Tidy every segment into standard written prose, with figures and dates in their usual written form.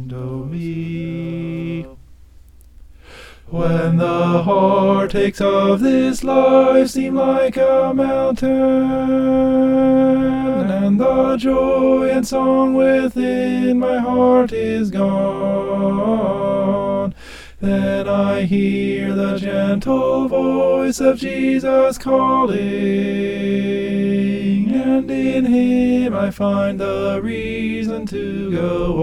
O me. When the heart takes of this life seem like a mountain, and the joy and song within my heart is gone, then I hear the gentle voice of Jesus calling, and in him I find the reason to go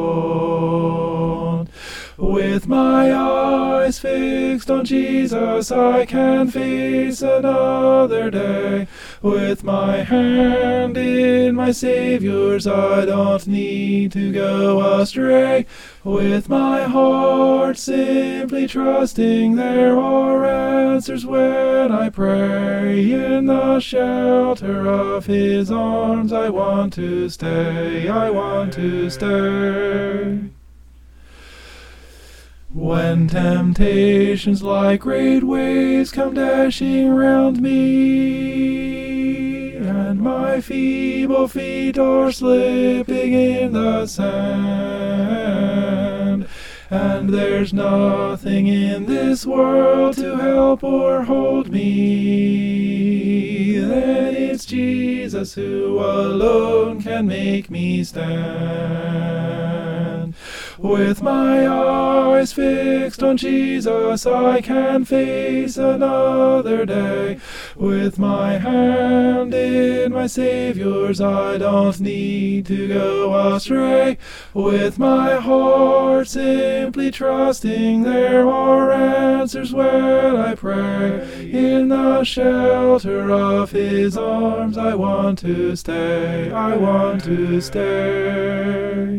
on. With my eyes fixed on Jesus, I can face another day. With my hand in my Savior's, I don't need to go astray. With my heart simply trusting, there are answers when I pray. In the shelter of his arms, I want to stay, I want to stay. When temptations like great waves come dashing round me, and my feeble feet are slipping in the sand, and there's nothing in this world to help or hold me, then it's Jesus who alone can make me stand. With my eyes fixed on Jesus, I can face another day. With my hand in my Savior's, I don't need to go astray. With my heart simply trusting, there are answers when I pray. In the shelter of his arms, I want to stay, I want to stay.